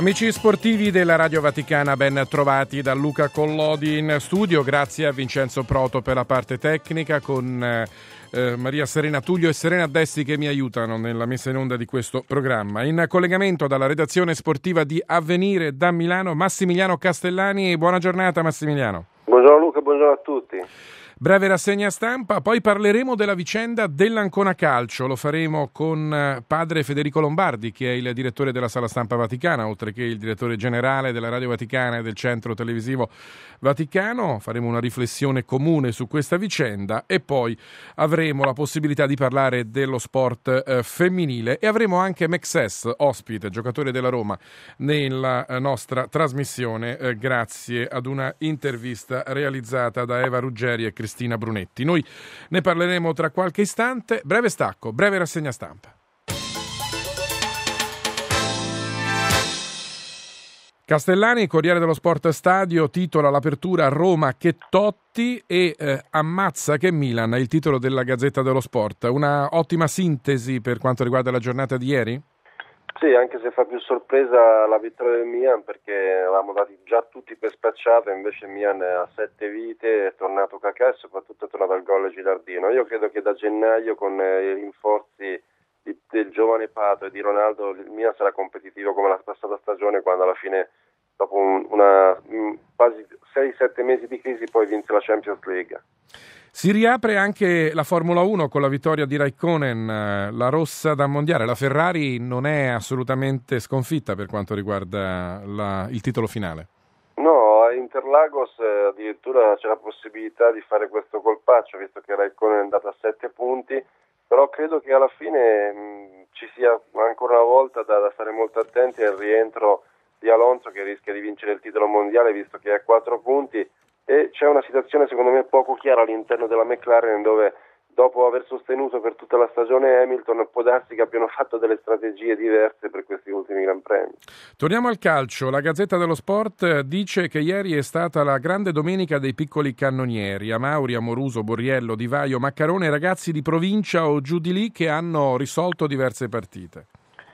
Amici sportivi della Radio Vaticana, ben trovati da Luca Collodi in studio. Grazie a Vincenzo Proto per la parte tecnica, con Maria Serena Tullio e Serena Dessi che mi aiutano nella messa in onda di questo programma. In collegamento dalla redazione sportiva di Avvenire da Milano, Massimiliano Castellani. Buona giornata Massimiliano. Buongiorno Luca, buongiorno a tutti. Breve rassegna stampa, poi parleremo della vicenda dell'Ancona Calcio. Lo faremo con padre Federico Lombardi, che è il direttore della Sala Stampa Vaticana, oltre che il direttore generale della Radio Vaticana e del Centro Televisivo Vaticano. Faremo una riflessione comune su questa vicenda e poi avremo la possibilità di parlare dello sport femminile e avremo anche Mexes, ospite, giocatore della Roma, nella nostra trasmissione, grazie ad una intervista realizzata da Eva Ruggeri e Cristina Brunetti. Noi ne parleremo tra qualche istante. Breve stacco, breve rassegna stampa. Castellani, Corriere dello Sport Stadio, titola l'apertura Roma che Totti e ammazza che Milan, è il titolo della Gazzetta dello Sport. Una ottima sintesi per quanto riguarda la giornata di ieri? Sì, anche se fa più sorpresa la vittoria del Milan, perché avevamo dati già tutti per spacciato, invece Milan ha 7 vite, è tornato Kakà e soprattutto è tornato al gol Gilardino. Io credo che da gennaio, con i rinforzi del giovane Pato e di Ronaldo, il Milan sarà competitivo come la passata stagione, quando alla fine, dopo quasi 6-7 mesi di crisi, poi vinse la Champions League. Si riapre anche la Formula 1 con la vittoria di Raikkonen, la rossa da mondiale. La Ferrari non è assolutamente sconfitta per quanto riguarda il titolo finale. No, a Interlagos addirittura c'è la possibilità di fare questo colpaccio, visto che Raikkonen è andato a 7 punti, però credo che alla fine ci sia ancora una volta da stare molto attenti al rientro di Alonso, che rischia di vincere il titolo mondiale visto che ha 4 punti, e c'è una situazione secondo me poco chiara all'interno della McLaren, dove dopo aver sostenuto per tutta la stagione Hamilton, può darsi che abbiano fatto delle strategie diverse per questi ultimi Gran Premi. Torniamo al calcio. La Gazzetta dello Sport dice che ieri è stata la grande domenica dei piccoli cannonieri: Amauri, Amoruso, Borriello, Di Vaio, Maccarone, ragazzi di provincia o giù di lì che hanno risolto diverse partite.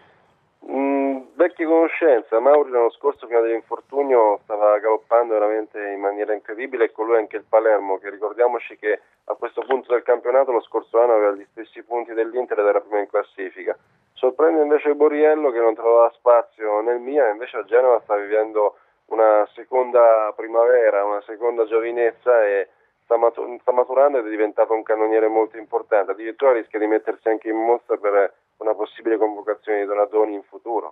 Vecchie conoscenze. Amauri l'anno scorso, prima dell'infortunio, stava galoppando veramente in maniera incredibile, e con lui anche il Palermo, che ricordiamoci che a questo punto del campionato lo scorso anno aveva gli stessi punti dell'Inter ed era prima in classifica. Sorprende invece Borriello, che non trovava spazio nel Milan, invece a Genova sta vivendo una seconda primavera, una seconda giovinezza, e sta maturando ed è diventato un cannoniere molto importante. Addirittura rischia di mettersi anche in mostra per una possibile convocazione di Donadoni in futuro.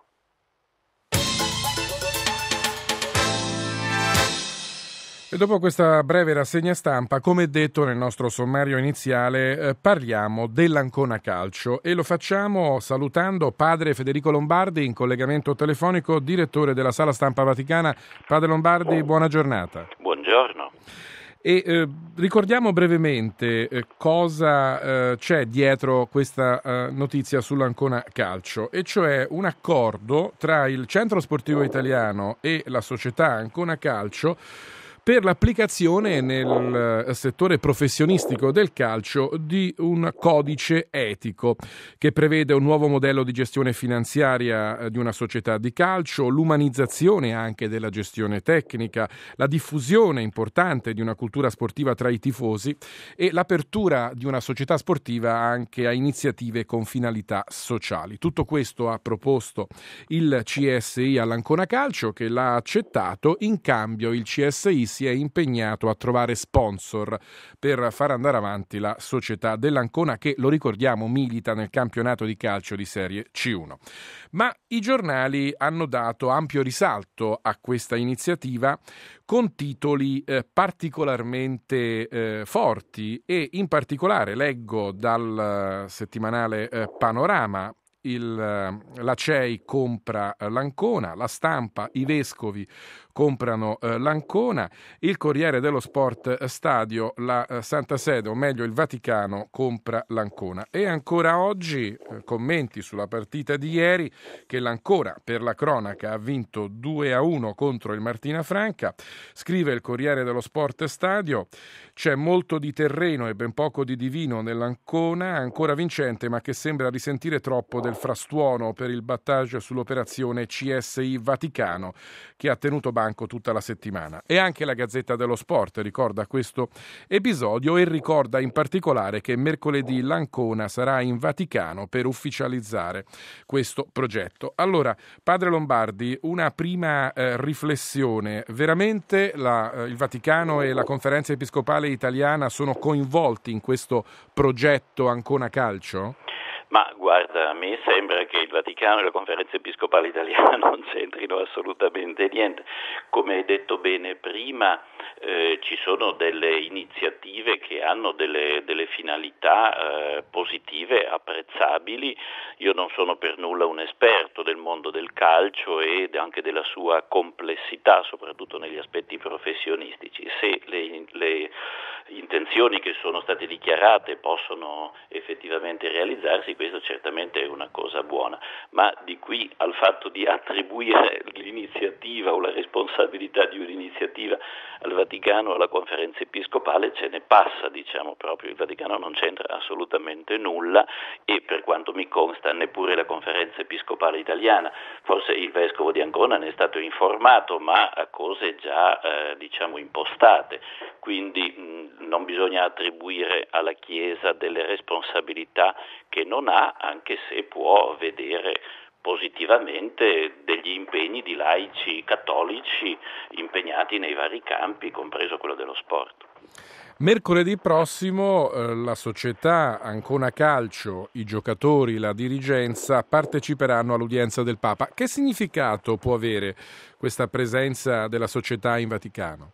E dopo questa breve rassegna stampa, come detto nel nostro sommario iniziale, parliamo dell'Ancona Calcio e lo facciamo salutando padre Federico Lombardi, in collegamento telefonico, direttore della Sala Stampa Vaticana. Padre Lombardi, buona giornata. Buongiorno. E ricordiamo brevemente cosa c'è dietro questa notizia sull'Ancona Calcio, e cioè un accordo tra il Centro Sportivo Italiano e la società Ancona Calcio per l'applicazione nel settore professionistico del calcio di un codice etico che prevede un nuovo modello di gestione finanziaria di una società di calcio, l'umanizzazione anche della gestione tecnica, la diffusione importante di una cultura sportiva tra i tifosi e l'apertura di una società sportiva anche a iniziative con finalità sociali. Tutto questo ha proposto il CSI all'Ancona Calcio, che l'ha accettato. In cambio il CSI si è impegnato a trovare sponsor per far andare avanti la società dell'Ancona, che, lo ricordiamo, milita nel campionato di calcio di Serie C1. Ma i giornali hanno dato ampio risalto a questa iniziativa con titoli particolarmente forti, e in particolare leggo dal settimanale Panorama: la CEI compra l'Ancona, La Stampa, i vescovi comprano l'Ancona, il Corriere dello Sport Stadio, la Santa Sede, o meglio il Vaticano, compra l'Ancona. E ancora oggi commenti sulla partita di ieri, che l'Ancona, per la cronaca, ha vinto 2-1 contro il Martina Franca. Scrive il Corriere dello Sport Stadio: c'è molto di terreno e ben poco di divino nell'Ancona, ancora vincente ma che sembra risentire troppo del frastuono per il battage sull'operazione CSI Vaticano, che ha tenuto banco tutta la settimana. E anche la Gazzetta dello Sport ricorda questo episodio e ricorda in particolare che mercoledì l'Ancona sarà in Vaticano per ufficializzare questo progetto. Allora, padre Lombardi, una prima riflessione. Veramente il Vaticano e la Conferenza Episcopale Italiana sono coinvolti in questo progetto Ancona Calcio? Ma guarda, a me sembra che il Vaticano e la Conferenza Episcopale Italiana non c'entrino assolutamente niente. Come hai detto bene prima, ci sono delle iniziative che hanno delle finalità positive, apprezzabili. Io non sono per nulla un esperto del mondo del calcio e anche della sua complessità, soprattutto negli aspetti professionistici. Se le intenzioni che sono state dichiarate possono effettivamente realizzarsi, questo certamente è una cosa buona, ma di qui al fatto di attribuire l'iniziativa o la responsabilità di un'iniziativa al Vaticano o alla Conferenza Episcopale ce ne passa, diciamo proprio. Il Vaticano non c'entra assolutamente nulla e per quanto mi consta neppure la Conferenza Episcopale Italiana. Forse il Vescovo di Ancona ne è stato informato, ma a cose già impostate, quindi non bisogna attribuire alla Chiesa delle responsabilità che non ha, anche se può vedere positivamente degli impegni di laici cattolici impegnati nei vari campi, compreso quello dello sport. Mercoledì prossimo la società Ancona Calcio, i giocatori, la dirigenza parteciperanno all'udienza del Papa. Che significato può avere questa presenza della società in Vaticano?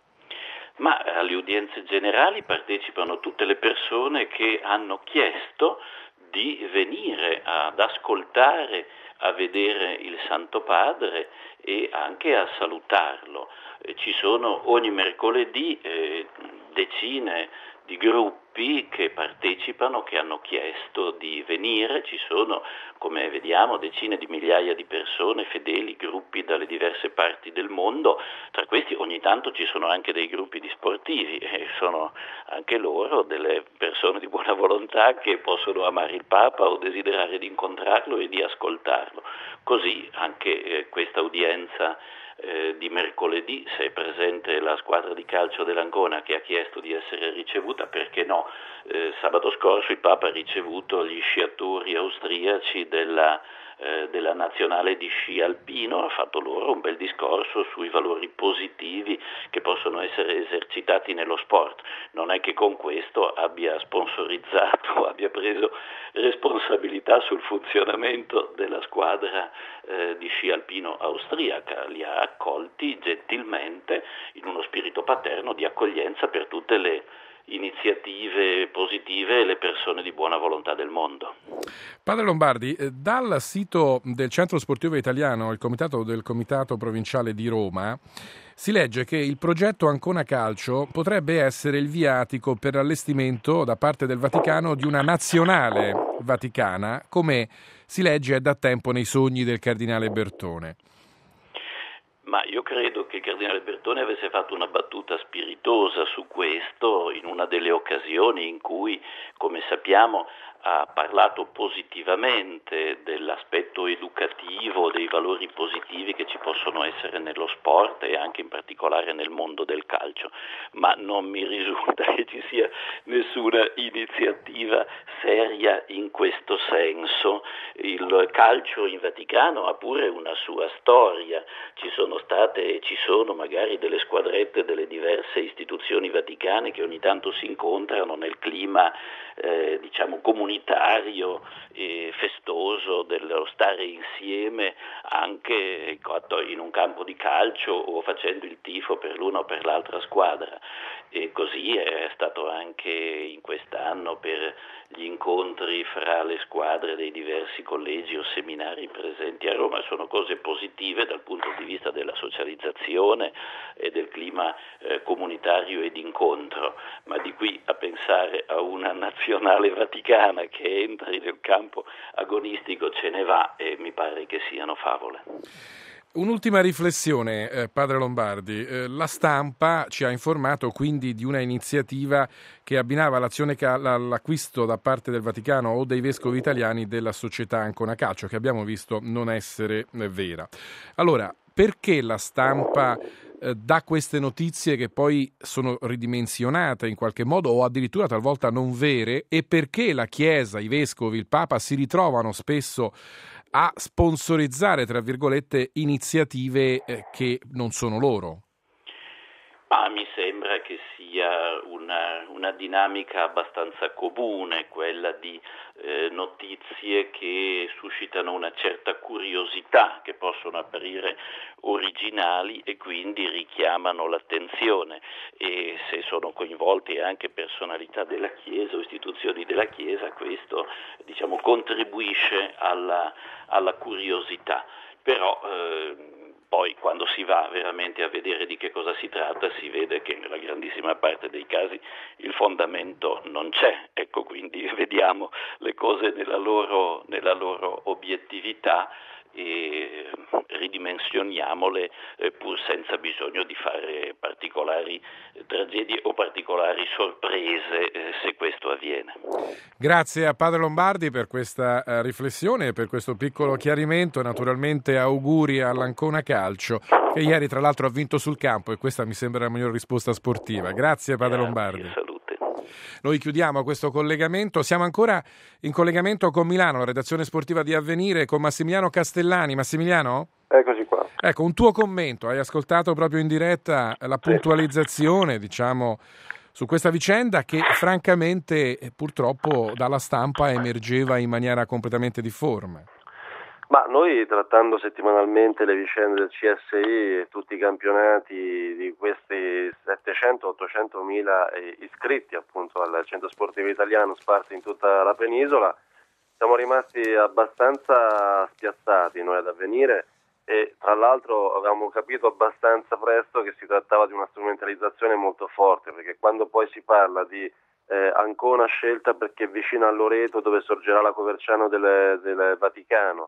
Ma alle udienze generali partecipano tutte le persone che hanno chiesto di venire ad ascoltare, a vedere il Santo Padre e anche a salutarlo. Ci sono ogni mercoledì decine di gruppi che partecipano, che hanno chiesto di venire. Ci sono, come vediamo, decine di migliaia di persone fedeli, gruppi dalle diverse parti del mondo. Tra questi ogni tanto ci sono anche dei gruppi di sportivi e sono anche loro delle persone di buona volontà che possono amare il Papa o desiderare di incontrarlo e di ascoltarlo. Così anche questa udienza di mercoledì, se è presente la squadra di calcio dell'Ancona che ha chiesto di essere ricevuta, perché no? Sabato scorso il Papa ha ricevuto gli sciatori austriaci della nazionale di sci alpino, ha fatto loro un bel discorso sui valori positivi che possono essere esercitati nello sport. Non è che con questo abbia sponsorizzato, abbia preso responsabilità sul funzionamento della squadra di sci alpino austriaca, li ha accolti gentilmente in uno spirito paterno di accoglienza per tutte le iniziative positive e le persone di buona volontà del mondo. Padre Lombardi, dal sito del Centro Sportivo Italiano, il Comitato Provinciale di Roma, si legge che il progetto Ancona Calcio potrebbe essere il viatico per l'allestimento da parte del Vaticano di una nazionale vaticana, come si legge da tempo nei sogni del cardinale Bertone. Ma io credo che il cardinale Bertone avesse fatto una battuta spiritosa su questo in una delle occasioni in cui, come sappiamo, ha parlato positivamente dell'aspetto educativo, dei valori positivi che ci possono essere nello sport e anche in particolare nel mondo del calcio, ma non mi risulta che ci sia nessuna iniziativa seria in questo senso. Il calcio in Vaticano ha pure una sua storia, ci sono state e ci sono magari delle squadrette delle diverse istituzioni vaticane che ogni tanto si incontrano nel clima comunitario e festoso dello stare insieme anche in un campo di calcio o facendo il tifo per l'una o per l'altra squadra. E così è stato anche in quest'anno per gli incontri fra le squadre dei diversi collegi o seminari presenti a Roma. Sono cose positive dal punto di vista della socializzazione e del clima comunitario e di incontro, ma di qui a pensare a una nazionale vaticana che entri nel campo agonistico ce ne va e mi pare che siano favole. Un'ultima riflessione, padre Lombardi. La stampa ci ha informato quindi di una iniziativa che abbinava l'acquisto da parte del Vaticano o dei vescovi italiani della società Ancona Calcio, che abbiamo visto non essere vera. Allora, perché la stampa dà queste notizie che poi sono ridimensionate in qualche modo o addirittura talvolta non vere, e perché la Chiesa, i vescovi, il Papa si ritrovano spesso a sponsorizzare, tra virgolette, iniziative che non sono loro? Ma mi sembra che sia una dinamica abbastanza comune, quella di notizie che suscitano una certa curiosità, che possono apparire originali e quindi richiamano l'attenzione, e se sono coinvolte anche personalità della Chiesa o istituzioni della Chiesa, questo contribuisce alla curiosità. Però poi quando si va veramente a vedere di che cosa si tratta, si vede che nella grandissima parte dei casi il fondamento non c'è. Ecco, quindi vediamo le cose nella loro obiettività e ridimensioniamole pur senza bisogno di fare particolari tragedie o particolari sorprese se questo avviene. Grazie a padre Lombardi per questa riflessione e per questo piccolo chiarimento. Naturalmente auguri all'Ancona Calcio, che ieri tra l'altro ha vinto sul campo, e questa mi sembra la miglior risposta sportiva. Grazie padre Lombardi. Salute. Noi chiudiamo questo collegamento, siamo ancora in collegamento con Milano, la redazione sportiva di Avvenire, con Massimiliano Castellani. Massimiliano? Eccoci qua. Ecco, un tuo commento, hai ascoltato proprio in diretta la puntualizzazione, su questa vicenda che francamente purtroppo dalla stampa emergeva in maniera completamente difforme. Ma noi, trattando settimanalmente le vicende del CSI e tutti i campionati di questi 700-800 mila iscritti appunto al centro sportivo italiano sparsi in tutta la penisola, siamo rimasti abbastanza spiazzati noi ad Avvenire, e tra l'altro avevamo capito abbastanza presto che si trattava di una strumentalizzazione molto forte, perché quando poi si parla di Ancona scelta perché è vicino a Loreto, dove sorgerà la Coverciano del Vaticano,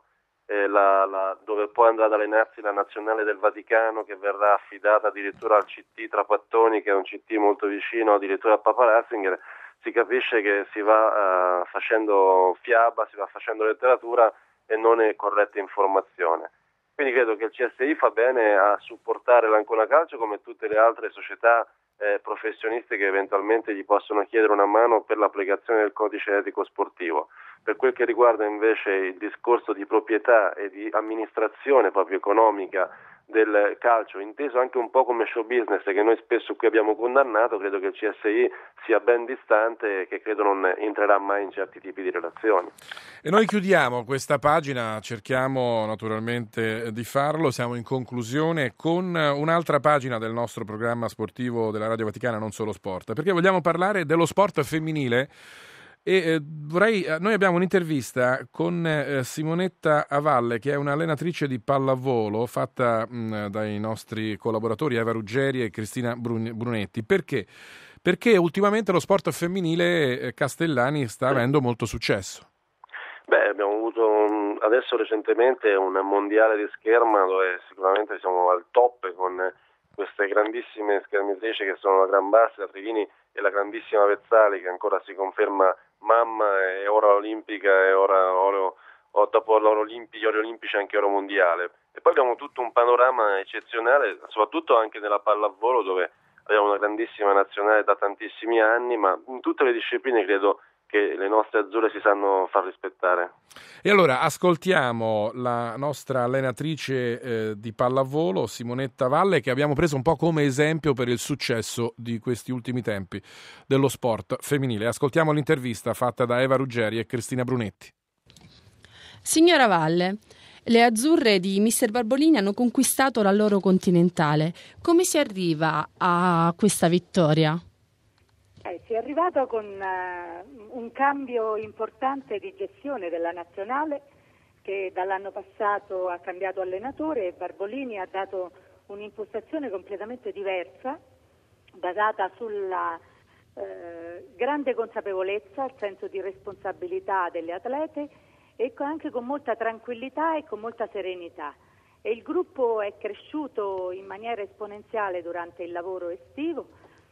dove poi andrà ad allenarsi la nazionale del Vaticano, che verrà affidata addirittura al CT Trapattoni, che è un CT molto vicino addirittura a Papa Ratzinger, si capisce che si va facendo fiaba, si va facendo letteratura e non è corretta informazione. Quindi credo che il CSI fa bene a supportare l'Ancona Calcio come tutte le altre società professioniste che eventualmente gli possono chiedere una mano per l'applicazione del codice etico sportivo. Per quel che riguarda invece il discorso di proprietà e di amministrazione proprio economica del calcio, inteso anche un po' come show business, che noi spesso qui abbiamo condannato, credo che il CSI sia ben distante e che credo non entrerà mai in certi tipi di relazioni. E noi chiudiamo questa pagina, cerchiamo naturalmente di farlo, siamo in conclusione con un'altra pagina del nostro programma sportivo della Radio Vaticana Non Solo Sport, perché vogliamo parlare dello sport femminile. E noi abbiamo un'intervista con Simonetta Avalle, che è un'allenatrice di pallavolo fatta dai nostri collaboratori Eva Ruggeri e Cristina Brunetti. Perché? Perché ultimamente lo sport femminile Castellani sta avendo molto successo. Abbiamo avuto adesso recentemente un mondiale di scherma dove sicuramente siamo al top con queste grandissime schermitrici che sono la Gran Bassi, la Trivini e la grandissima Vezzali, che ancora si conferma mamma e ora olimpica e ora dopo gli ori olimpici anche oro mondiale. E poi abbiamo tutto un panorama eccezionale, soprattutto anche nella pallavolo, dove abbiamo una grandissima nazionale da tantissimi anni, ma in tutte le discipline credo che le nostre azzurre si sanno far rispettare. E allora ascoltiamo la nostra allenatrice di pallavolo, Simonetta Valle, che abbiamo preso un po' come esempio per il successo di questi ultimi tempi dello sport femminile. Ascoltiamo l'intervista fatta da Eva Ruggeri e Cristina Brunetti. Signora Valle, le azzurre di Mister Barbolini hanno conquistato la loro continentale. Come si arriva a questa vittoria? Si è arrivato con un cambio importante di gestione della nazionale, che dall'anno passato ha cambiato allenatore, e Barbolini ha dato un'impostazione completamente diversa, basata sulla grande consapevolezza, il senso di responsabilità delle atlete, e anche con molta tranquillità e con molta serenità. e il gruppo è cresciuto in maniera esponenziale durante il lavoro estivo.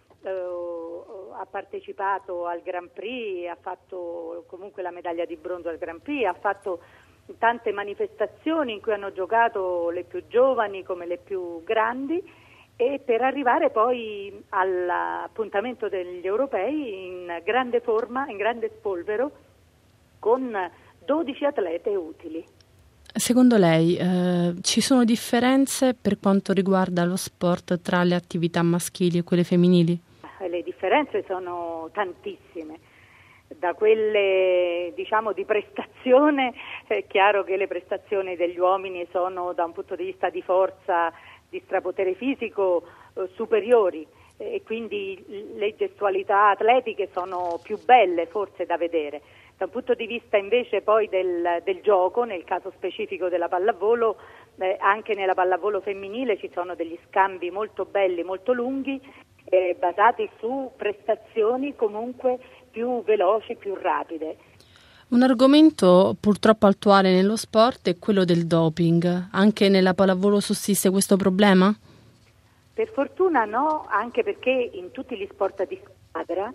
Ha partecipato al Grand Prix, ha fatto comunque la medaglia di bronzo al Grand Prix, ha fatto tante manifestazioni in cui hanno giocato le più giovani come le più grandi, e per arrivare poi all'appuntamento degli europei in grande forma, in grande spolvero, con 12 atlete utili. Secondo lei ci sono differenze per quanto riguarda lo sport tra le attività maschili e quelle femminili? Le differenze sono tantissime. Da quelle di prestazione, è chiaro che le prestazioni degli uomini sono da un punto di vista di forza, di strapotere fisico superiori, e quindi le gestualità atletiche sono più belle forse da vedere. Da un punto di vista invece poi del gioco, nel caso specifico della pallavolo, anche nella pallavolo femminile ci sono degli scambi molto belli, molto lunghi, basati su prestazioni comunque più veloci, più rapide. Un argomento purtroppo attuale nello sport è quello del doping. Anche nella pallavolo sussiste questo problema? Per fortuna no, anche perché in tutti gli sport di squadra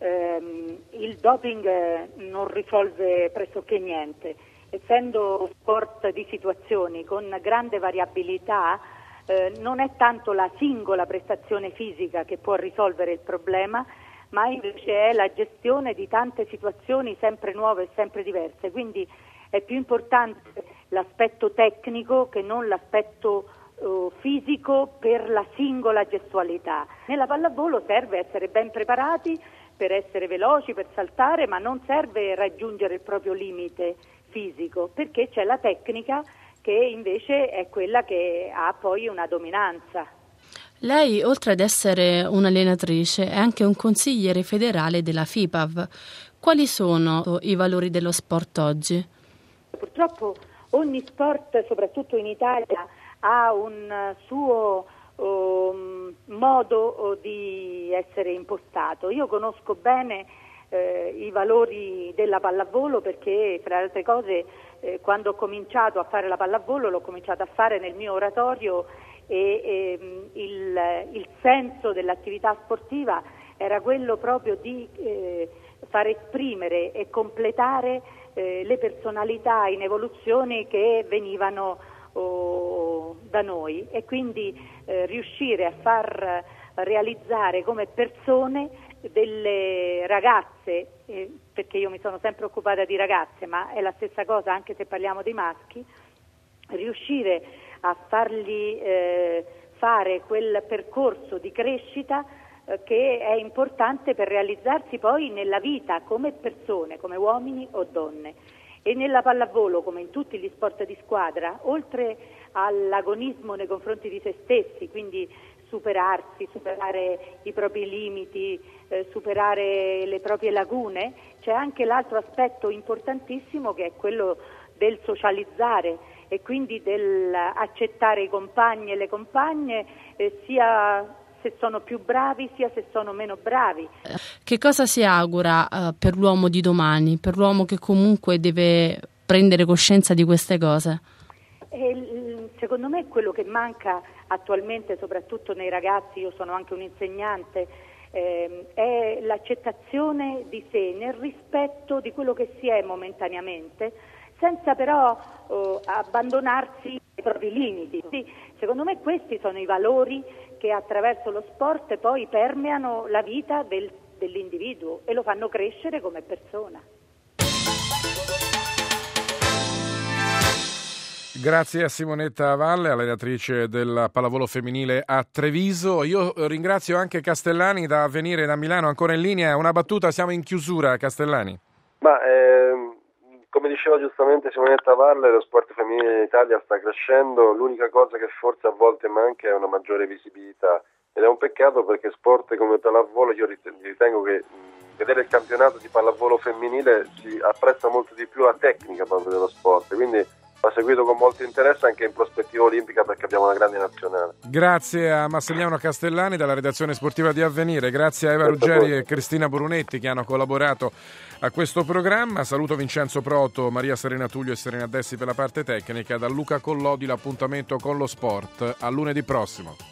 il doping non risolve pressoché niente. Essendo sport di situazioni con grande variabilità, non è tanto la singola prestazione fisica che può risolvere il problema, ma invece è la gestione di tante situazioni sempre nuove e sempre diverse. Quindi è più importante l'aspetto tecnico che non l'aspetto fisico per la singola gestualità. Nella pallavolo serve essere ben preparati per essere veloci, per saltare, ma non serve raggiungere il proprio limite fisico, perché c'è la tecnica che invece è quella che ha poi una dominanza. Lei, oltre ad essere un'allenatrice, è anche un consigliere federale della FIPAV. Quali sono i valori dello sport oggi? Purtroppo ogni sport, soprattutto in Italia, ha un suo modo di essere impostato. Io conosco bene i valori della pallavolo perché, fra le altre cose, quando ho cominciato a fare la pallavolo l'ho cominciato a fare nel mio oratorio, e il senso dell'attività sportiva era quello proprio di far esprimere e completare le personalità in evoluzione che venivano da noi, e quindi riuscire a far realizzare come persone delle ragazze, perché io mi sono sempre occupata di ragazze, ma è la stessa cosa anche se parliamo di maschi, riuscire a fargli fare quel percorso di crescita che è importante per realizzarsi poi nella vita come persone, come uomini o donne. E nella pallavolo, come in tutti gli sport di squadra, oltre all'agonismo nei confronti di se stessi, quindi superarsi, superare i propri limiti, superare le proprie lagune, c'è anche l'altro aspetto importantissimo che è quello del socializzare e quindi dell'accettare i compagni e le compagne, sia se sono più bravi sia se sono meno bravi. Che cosa si augura per l'uomo di domani, per l'uomo che comunque deve prendere coscienza di queste cose? Secondo me quello che manca attualmente, soprattutto nei ragazzi, io sono anche un'insegnante, è l'accettazione di sé nel rispetto di quello che si è momentaneamente, senza però abbandonarsi ai propri limiti. Sì, secondo me questi sono i valori che attraverso lo sport poi permeano la vita dell'individuo e lo fanno crescere come persona. Grazie a Simonetta Valle, allenatrice della pallavolo femminile a Treviso. Io ringrazio anche Castellani da venire da Milano, ancora in linea. Una battuta, siamo in chiusura, Castellani. Come diceva giustamente Simonetta Valle, lo sport femminile in Italia sta crescendo, l'unica cosa che forse a volte manca è una maggiore visibilità, ed è un peccato perché sport come pallavolo, io ritengo che vedere il campionato di pallavolo femminile si apprezza molto di più la tecnica proprio dello sport, quindi va seguito con molto interesse anche in prospettiva olimpica, perché abbiamo una grande nazionale. Grazie a Massimiliano Castellani dalla redazione sportiva di Avvenire, grazie a Eva Ruggeri e Cristina Brunetti che hanno collaborato a questo programma. Saluto Vincenzo Proto, Maria Serena Tullio e Serena Dessi per la parte tecnica. Da Luca Collodi l'appuntamento con lo sport. A lunedì prossimo.